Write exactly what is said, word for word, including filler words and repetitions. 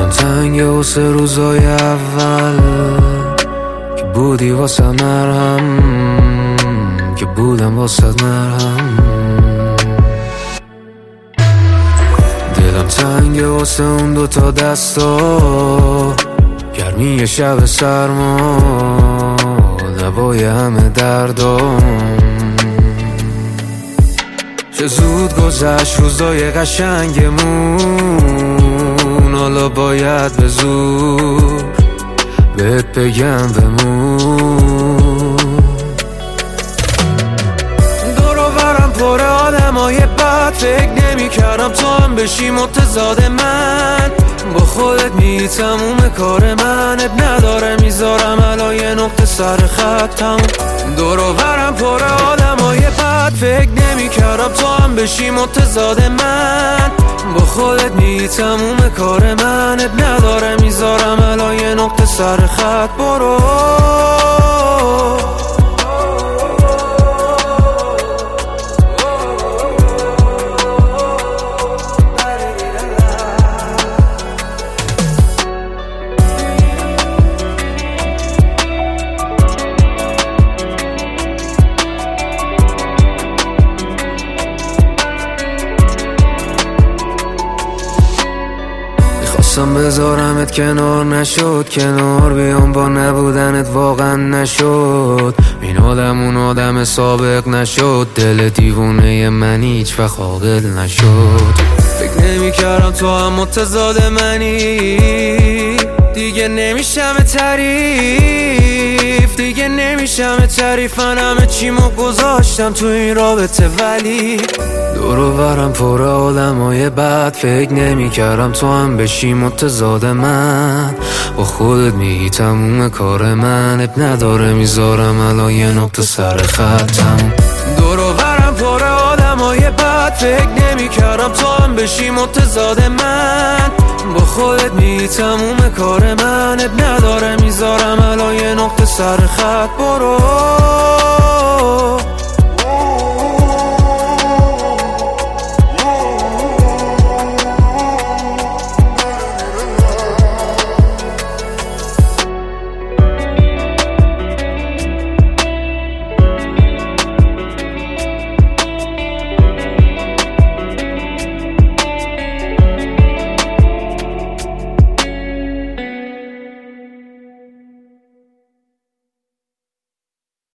دلم تنگه واسه روزای اول که بودی واسه مرهم، که بودم واسه مرهم. دلم تنگه واسه اون دوتا دستا، گرمی شب سرما، دوای همه دردام. چه زود گذشت روزای قشنگمون، حالا باید به زور بهت بگم بمون. دور و برم پر آدمای بد، فکر نمی کردم تو هم بشی متضاد من. با خودت می تموم کار من، اب نداره میذارم الان یه نقطه سر خط تموم. دور و برم پر آدمای بد، فکر نمی کردم تو هم بشی متضاد من. با خودت می تموم کار من، اب نداره میذارم الان یه نقطه سر خط. برو خواستم بذارمت کنار، نشد کنار بیام، با نبودنت واقعا نشد. این آدم اون آدم سابق نشد، دل دیوونه من هیچ وقت عاقل نشد. فکر نمی کردم تو هم متضاد منی، دیگه نمیشم تعریف، دیگه نمیشم تعریف. من همه چیمو گذاشتم تو این رابطه، ولی دور و برم پر آدمای بد، فکر نمی کردم تو هم بشی متضاد من. با خودت میگی تموم کار من، اب نداره میذارم الان یه نقطه سر خطم. دور و برم پر آدمای بد، فکر نمی کردم تو هم بشی متضاد من. با خودت میگی تموم کار من، اب نداره میذارم الان یه نقطه سر خط. برو